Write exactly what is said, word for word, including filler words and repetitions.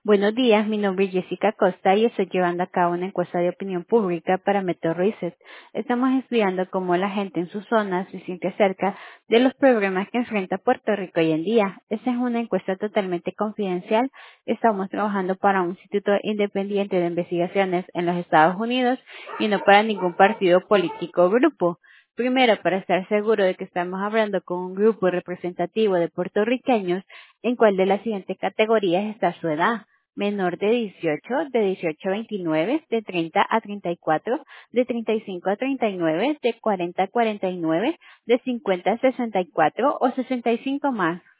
Buenos días, mi nombre es Jessica Costa y estoy llevando a cabo una encuesta de opinión pública para Meteo Research. Estamos estudiando cómo la gente en su zona se siente acerca de los problemas que enfrenta Puerto Rico hoy en día. Esta es una encuesta totalmente confidencial. Estamos trabajando para un instituto independiente de investigaciones en los Estados Unidos y no para ningún partido político o grupo. Primero, para estar seguro de que estamos hablando con un grupo representativo de puertorriqueños, ¿en cuál de las siguientes categorías está su edad? Menor de dieciocho, de dieciocho a veintinueve, de treinta a treinta y cuatro, de treinta y cinco a treinta y nueve, de cuarenta a cuarenta y nueve, de cincuenta a sesenta y cuatro o sesenta y cinco más.